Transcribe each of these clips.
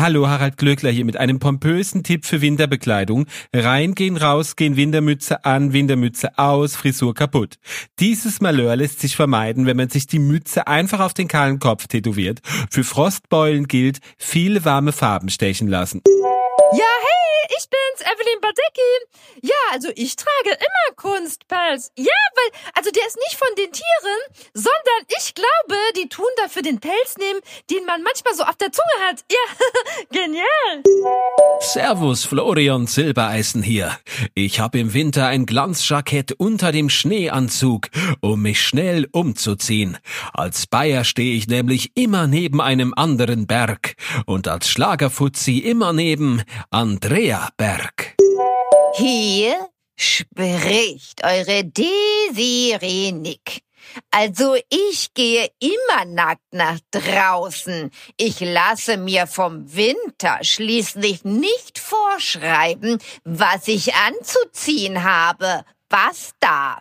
Hallo, Harald Glöckler hier mit einem pompösen Tipp für Winterbekleidung. Reingehen, rausgehen, Wintermütze an, Wintermütze aus, Frisur kaputt. Dieses Malheur lässt sich vermeiden, wenn man sich die Mütze einfach auf den kahlen Kopf tätowiert. Für Frostbeulen gilt, viele warme Farben stechen lassen. Ja, hey, ich bin's, Evelyn Badecki. Ja, also ich trage immer Kunstpelz. Ja, weil, der ist nicht von den Tieren, sondern ich glaube, die tun dafür den Pelz nehmen, den man manchmal so auf der Zunge hat. Ja, genial. Servus, Florian Silbereisen hier. Ich habe im Winter ein Glanzjackett unter dem Schneeanzug, um mich schnell umzuziehen. Als Bayer stehe ich nämlich immer neben einem anderen Berg und als Schlagerfuzzi immer neben Andrea Berg. Hier spricht eure Desiree Nick. Also ich gehe immer nackt nach draußen. Ich lasse mir vom Winter schließlich nicht vorschreiben, was ich anzuziehen habe. Was da?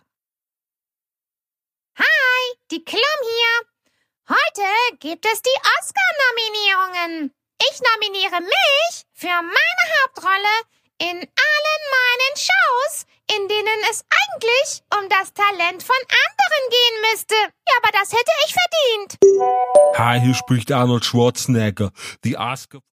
Hi, die Klum hier. Heute gibt es die Oscar-Nominierungen. Ich nominiere mich für meine Hauptrolle in allen meinen Shows, in denen es eigentlich um das Talent von anderen gehen müsste. Ja, aber das hätte ich verdient. Hi, hier spricht Arnold Schwarzenegger. Die Oscar